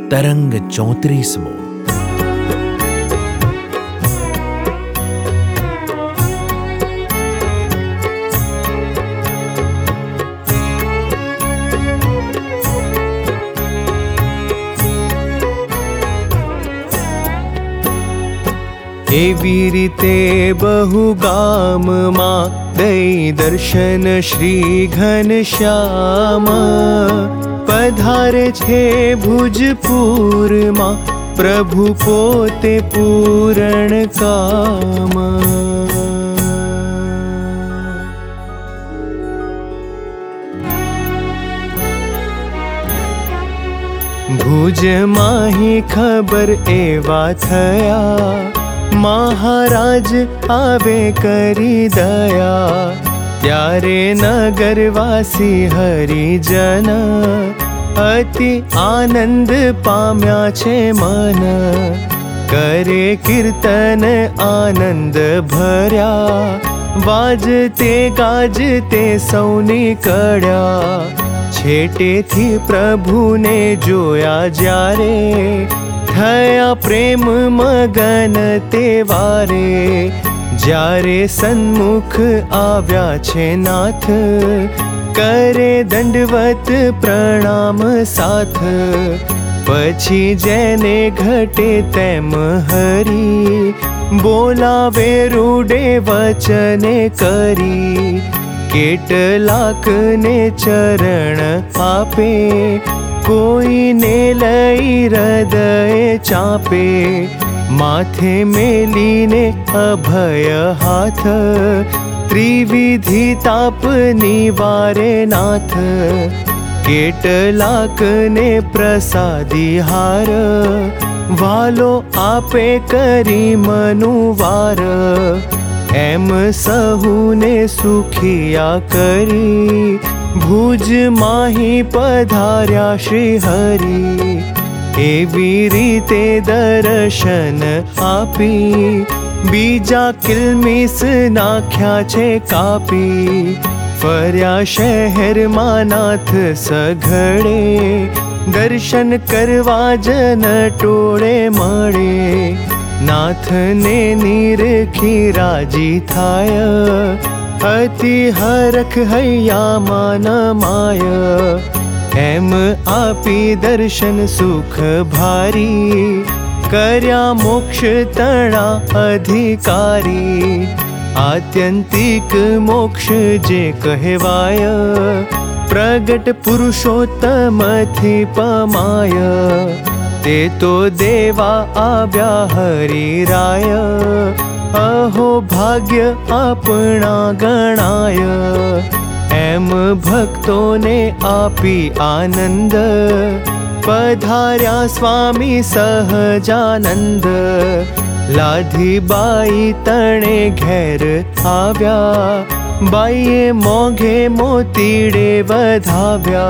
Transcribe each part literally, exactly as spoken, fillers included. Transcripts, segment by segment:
तरंग चौतरीसमो। एवी रीते बहु गाम मां दई दर्शन श्री घनश्याम। पधारे छे भुजपुर मां प्रभु पोते पूरण काम। भुज माही खबर एवा थया, महाराज आवे करी दया। त्यारे नगरवासी हरिजन अति आनंद पाम्या छे मन। करे कीर्तन आनंद भर्या, वाजते गाजते सौ निकळ्या। छेटे थी प्रभु ने जोया ज्यारे, थया प्रेम मगन ते वारे। ज्यारे सन्मुख आव्या छे नाथ, करे दंडवत प्रणाम साथ। पछी जेने घटे तेम हरी, बोलावे रूडे वचने करी। केटलाक ने चरण आपे, कोई ने लई हृदय चापे। माथे मेलीने अभय हाथ, त्रिविधि ताप निवारे नाथ। केटलाक ने प्रसादी हार, वालो आपे करी मनुवार। एम सहूने सुखिया करी, भुज माही पधार्या श्री हरि। एवी रीते दर्शन आपी, बीजा किलमिस नाख्या छे कापी। फर्या शहर मानाथ सघड़े, दर्शन करवा जन टोळे मळे। नाथ ने निरखी राजी थाय, अति हरख हैया मान माय। एम आपी दर्शन सुख भारी, कर्या मोक्ष तणा अधिकारी। आत्यंतिक मोक्ष जे कहवाय, प्रगट पुरुषोत्तम थी पमाय। ते तो देवा आव्या हरि राय, अहो भाग्य आपणा गणाय। एम भक्तो ने आपी आनंद, पधार्या स्वामी सहजानंद। लाधी बाई तणे घेर आव्या, बाईए मोघे मोतीडे वधाव्या।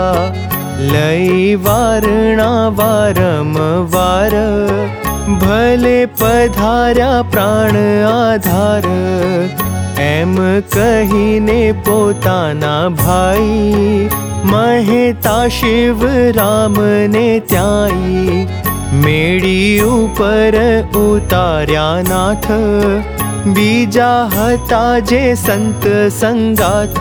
लई वारणा वारंवार, भले पधार्या प्राण आधार। एम कहीने पोताना भाई, महेता शिव राम ने त्याई। मेड़ी ऊपर उतार्या नाथ, बीजा हता जे संत संगाथ।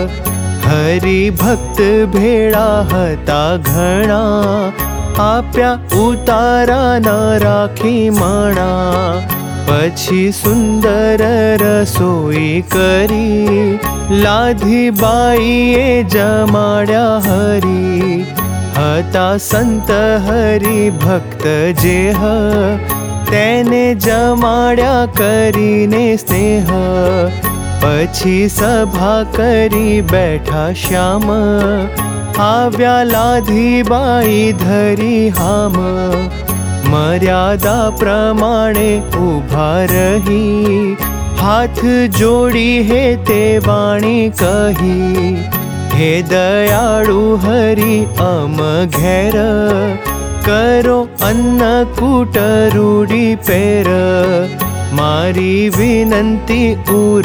हरि भक्त भेड़ा हता घणा, आप्या उतारा न राखी माणा। पछी सुंदर रसोई करी, लाधी बाईए जमाड्या हरी। हता संत हरि भक्त जेह, तेने जमाड्या करीने स्नेह। पछी सभा करी बैठा श्याम, आव्या लाधी बाई धरी हाम। मर्यादा प्रमाणे उभा रही, हाथ जोड़ी हे ते वाणी कही। हे दयाळु हरि अम घेर, करो अन्नकूट रूढी पेर। मारी विनंती उर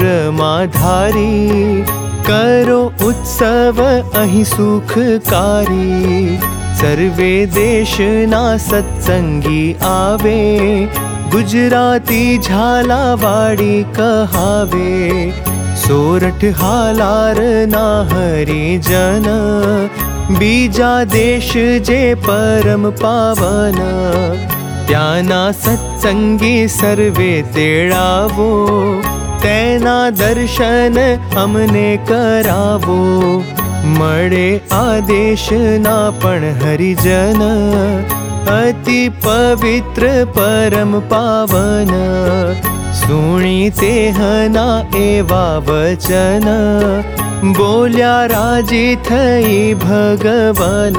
माधारी, करो उत्सव अहि सुखकारी। सर्वे देशना सत्संगी आवे, गुजराती झालावाड़ी कहावे। सोरठ हालार ना हरिजन, बीजा देश जे परम पावन। त्याना सत्संगी सर्वे तेड़ावो, तेना दर्शन हमने करावो। मळे आदेश ना पण हरिजन, अति पवित्र परम पावन। सुणी तेहना एवा वचन, बोल्या राजी थई भगवान।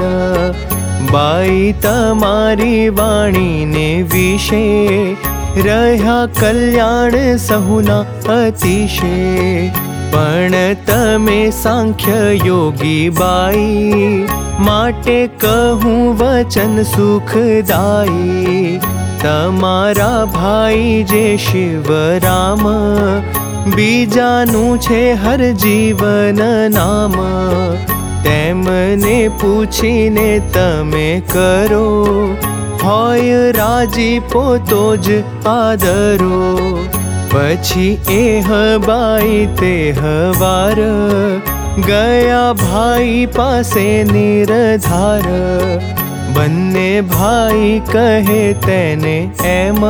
बाई तमारी वाणी ने विषे, रह्या कल्याण सहुना अतिशे। पण तमे सांख्य योगी बाई, माटे कहूं वचन सुखदाई। तमारा भाई जे शिवराम, बीजानु छे हर जीवन नाम। तेमने पूछीने तमे करो, होय राजीपो तो ज आदरो। पछी एह बाई तेह वार, गया भाई पासे निरधार। बन्ने भाई कहे तेने एम,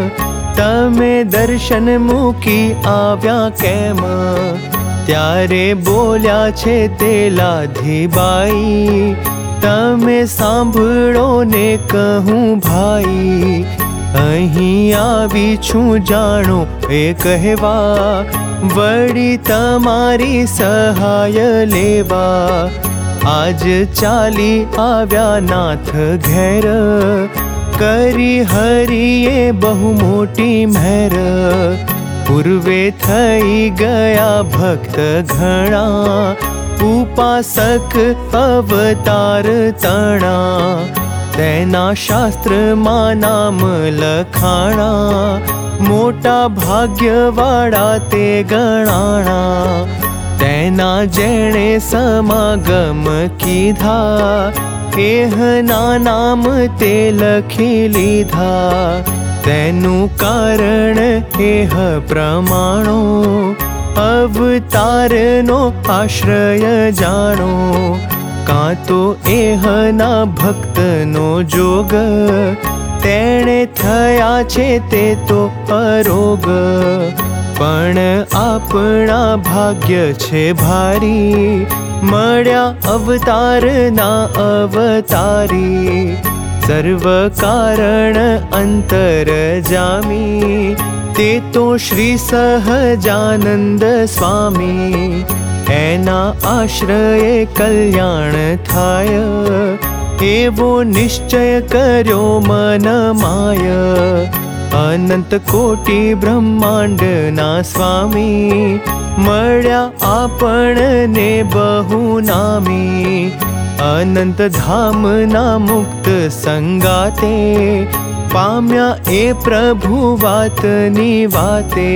तमे दर्शन मूकी आव्या केम। त्यारे बोल्या छे ते लाधीबाई, तमे सांभळो ने कहूं भाई। અહીં આવી છું જાણો એ કહેવા, વળી તમારી સહાય લેવા। આજ ચાલી આવ્યા નાથ ઘેર, કરી હરિએ બહુ મોટી મહેર। પૂર્વે થઈ ગયા ભક્ત ઘણા, ઉપાસક અવતાર તણા। तेना शास्त्र मा नाम लखाणा, मोटा भाग्यवाड़ा ते गणाणा। तेना जेणे समागम कीधा, एहना नाम ते लखी लीधा। तेनु कारण एह प्रमाणो, अवतारनो आश्रय जाणो। कां तो एहना भक्तनो जोग, तेणे थया छे ते तो अरोग। पण आपणा भाग्य छे भारी, मळ्या अवतारना अवतारी। सर्व कारण अंतर जामी, ते तो श्री सहजानंद स्वामी। एना आश्रये कल्याण थाय, एवो निश्चय कर्यो मन माय। अनंत कोटि ब्रह्मांड ना स्वामी, मळ्या आपणने बहु नामी। अनंत धाम ना मुक्त संगाते, पाम्या ए प्रभु वातनी वाते।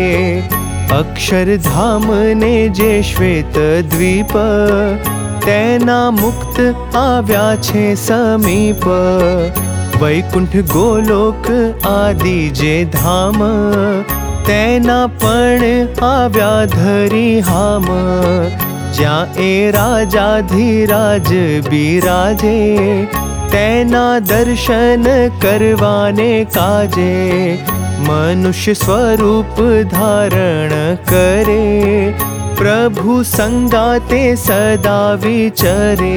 अक्षरधाम ने जे श्वेत द्वीप, तेना मुक्त आव्या छे समीप। वैकुंठ गोलोक आदि जे धाम, तेना पण आव्या धरी हाम। ज्या ए राजाधिराज बिराजे, तेना दर्शन करवाने काजे। मनुष्य स्वरूप धारण करे, प्रभु संगाते सदा विचरे।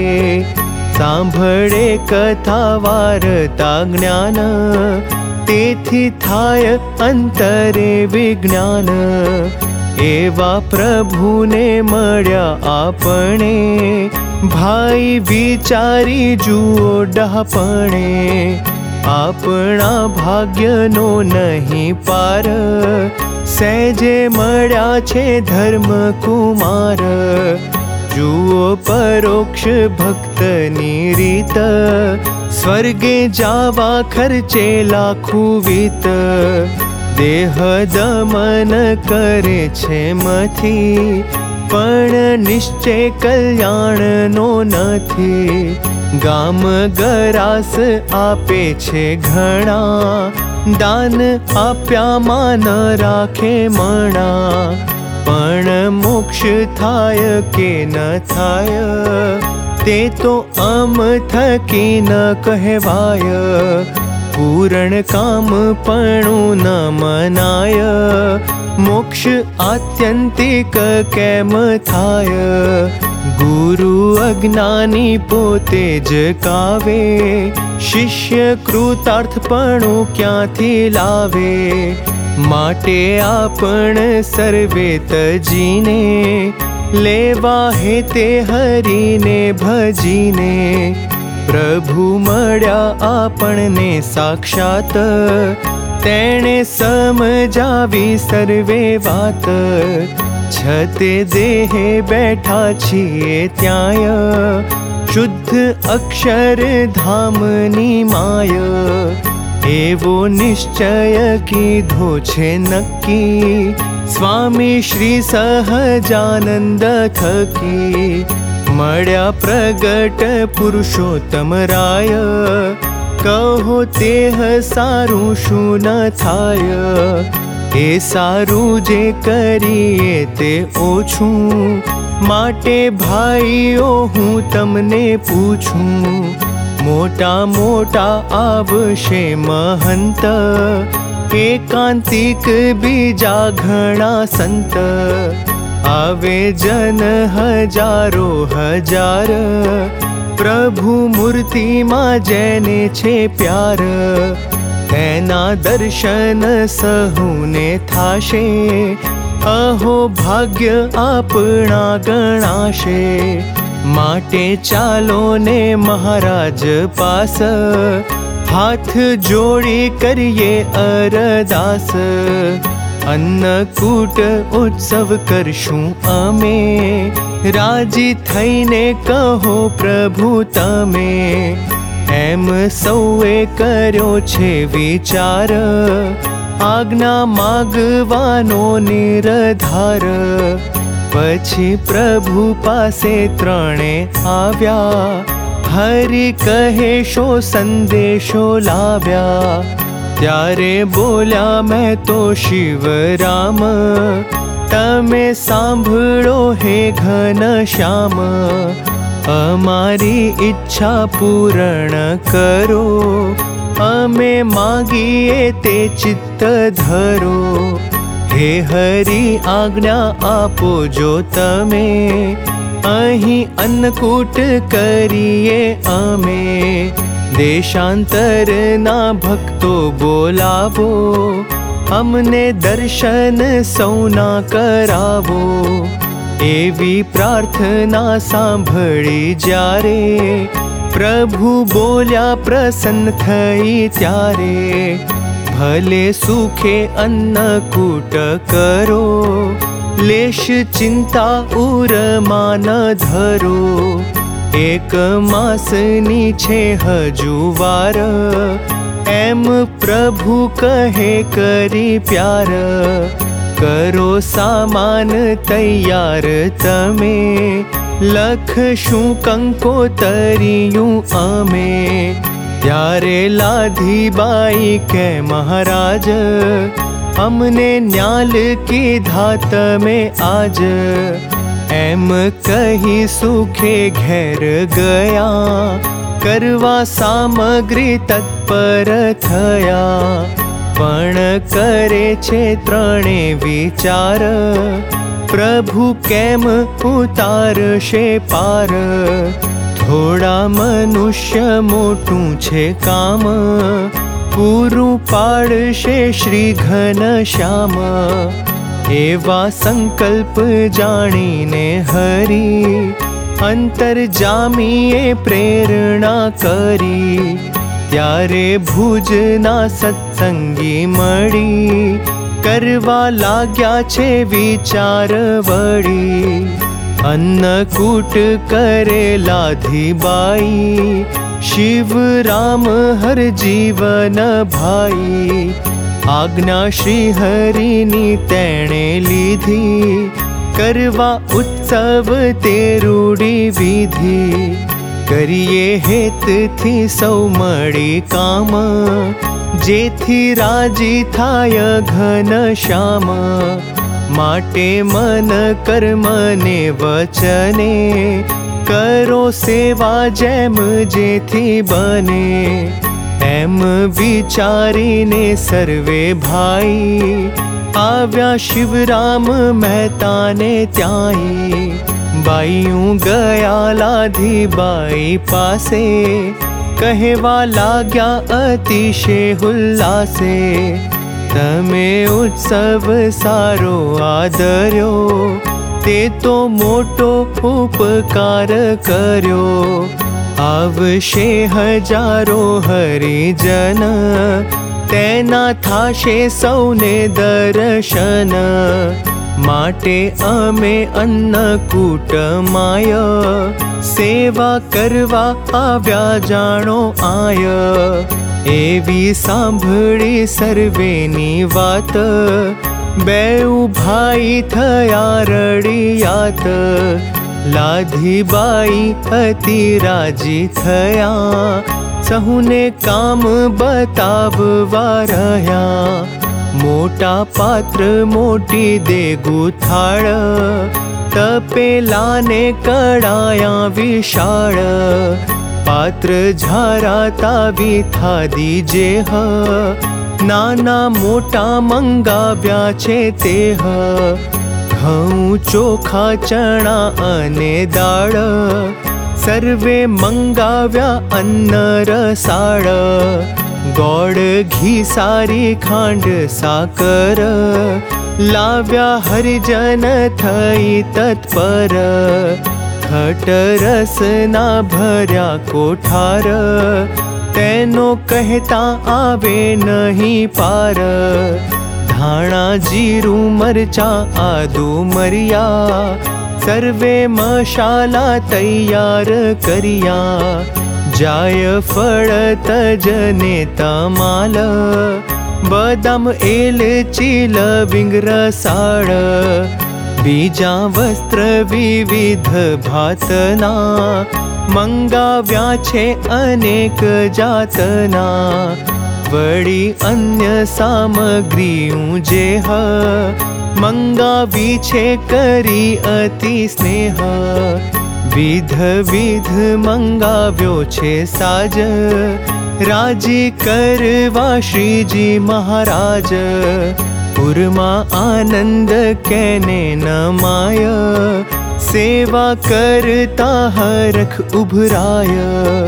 सांभळे कथा वार्ता ज्ञान, तेथी थाय अंतरे विज्ञान। एवा प्रभुने मळ्या आपणे, भाई विचारी जुओ डहापणे। आपणा भाग्यनो नहीं पार, सहजे मळ्या छे धर्म कुमार। जुओ परोक्ष भक्तनी रीत, स्वर्गे जावा खर्चे लाखू वीत। देह दमन करे छे मथी, પણ નિશ્ચય કલ્યાણનો નથી। ગામ ગરાસ આપે છે ઘણા, દાન આપ્યામાં ન રાખે મણા। પણ મોક્ષ થાય કે ન થાય તે તો અમ થકી ન કહેવાય। પૂરણ કામ પણું ન મનાય, મોક્ષ આત્યંતિક કેમ થાય। ગુરુ અજ્ઞાની પોતે જ કાવે, શિષ્ય કૃતાર્થપણું ક્યાંથી લાવે। માટે આપણ સર્વે તજીને, લેવા હેતે હરીને ભજીને। પ્રભુ મળ્યા આપણને સાક્ષાત, તેણે સમજાવી સર્વે વાત। છતે દેહે બેઠા છીએ ત્યાંય, શુદ્ધ અક્ષર ધામની માય। એવો નિશ્ચય કીધો છે નક્કી, સ્વામી શ્રી સહજાનંદ થકી। મળ્યા પ્રગટ પુરુષોત્તમ રાય, કહો તેહ સારું શું ન થાય। એ સારું જે કરીએ તે ઓછું, માટે ભાઈઓ હું તમને પૂછું। મોટા મોટા આવશે મહંત, એકાંતિક બીજા ઘણા સંત। આવે જન હજારો હજાર, પ્રભુ મૂર્તિમાં જેને છે પ્યાર। તેના દર્શન સહુને થાશે, અહો ભાગ્ય આપણા ગણાશે। માટે ચાલો ને મહારાજ પાસ, હાથ જોડી કરીએ અરદાસ। અન્નકૂટ ઉત્સવ કરશું અમે, રાજી થઈને કહો પ્રભુ તમે। એમ સૌએ કર્યો છે વિચાર, આજ્ઞા માગવાનો નિર્ધાર। પછી પ્રભુ પાસે ત્રણે આવ્યા, હરિ કહે શો સંદેશો લાવ્યા। ત્યારે બોલ્યા મેં તો શિવ રામ, તમે સાંભળો હે ઘનશ્યામ। અમારી ઈચ્છા પૂર્ણ કરો, અમે માગીએ તે ચિત્ત ધરો। હે હરિ આજ્ઞા આપો જો તમે, અહીં અન્નકૂટ કરીએ અમે। દેશાંતરના ભક્તો બોલાવો, અમને દર્શન સૌના કરાવો। એવી પ્રાર્થના સાંભળી જ્યારે, પ્રભુ બોલ્યા પ્રસન્ન થઈ ત્યારે। ભલે સુખે અન્નકૂટ કરો, લેશ ચિંતા ઉરમાં ન ધરો। એક માસની છે હજુ વાર, એમ પ્રભુ કહે કરી પ્યાર। કરો સામાન તૈયાર તમે, લખશું કંકોતરિયું અમે। ત્યારે લાધીબાઈ કે મહારાજ, અમને ન્યાલ કીધા તમે આજ। એમ કહી સુખે ઘેર ગયા, કરવા સામગ્રી તત્પર થયા। પણ કરે છે ત્રણે વિચાર, પ્રભુ કેમ ઉતારશે પાર। થોડા મનુષ્ય મોટું છે કામ, પૂરું પાડશે શ્રી ઘનશ્યામ। એવા સંકલ્પ જાણીને હરી, અંતરજામીએ પ્રેરણા કરી। ત્યારે ભુજના સત્સંગી મળી, કરવા લાગ્યા છે વિચાર વળી। અન્નકૂટ કરે લાધીબાઈ, શિવ રામ હર જીવન ભાઈ। આજ્ઞા શ્રી હરિની તેણે લીધી, करवा उत्सव ते रूढी विधि करिए हेत थी सौ मळी काम जेथी राजी थाय घन श्याम माटे मन कर्म ने वचने करो सेवा जेम जेथी बने एम विचारीने सर्वे भाई आव्या शिवराम मेहता ने त्याई बाईयूं गया लाधी बाई पासे कहेवा लाग्या अतिशय हुल्लासे तमे उत्सव सारो आदर्यो ते तो मोटो उपकार कर्यो आवशे हजारो हरिजन तेना थाशे सौने दर्शन माटे अमे अन्नकूट माय सेवा करवा आव्या जाणो आय एवी सांभळी सर्वेनी वात बेउ भाई थया रडियात लाधीबाई अति राजी थया सहुने काम बताववा रह्या मोटा पात्र मोटी देगू थाळ तपेलाने कडाया विशाळ पात्र झाराता विथादी जेह नाना मोटा मंगाव्या छे तेह घऊं चोखा चणा अने दाळ सर्वे मंगाव्या अन्न रसाळ गोड घी सारी खांड साकर लाव्या हरिजन थई तत्पर खट रस ना भर्या कोठार तेनो कहता आवे नहीं पार धाणा जीरू मरचा आदू मरिया सर्वे मशाला तैयार करिया जाय फळ तजने तमाल बदाम एलची लविंग रसाळ बीजा वस्त्र विविध भातना मंगाव्या छे अनेक जातना वडी अन्य सामग्रीओ जेह मंगावी छे करी अति स्नेह विध विध मंगाव्यो छे साज राजी करवा श्रीजी महाराज पुरमा आनंद केने नमाय सेवा करता हरख उभराय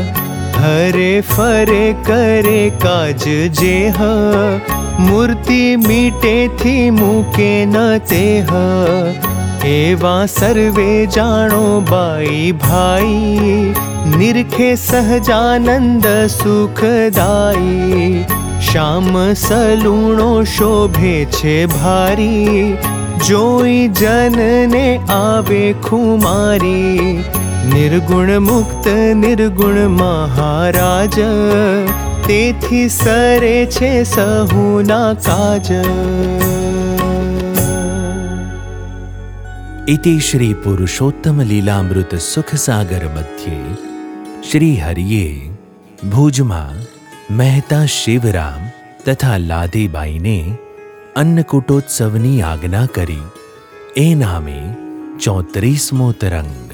हरे फरे करे काज जेह मूर्ति मीटे थी मूके न तेह एवा सर्वे जाणो बाई भाई निरखे सहजानंद सुखदाई श्याम सलूणो शोभे छे भारी जोई जन ने आवे खुमारी निर्गुण मुक्त निर्गुण महाराज तेथी सरे छे सहुना काज। इति श्री पुरुषोत्तम लीलामृत सुख सागर मध्ये श्री हरिये भुजमा मेहता शिवराम तथा लादीबाई ने अन्नकूटोत्सवनी आज्ञा करी ए नामे चौतरीसमो तरंग।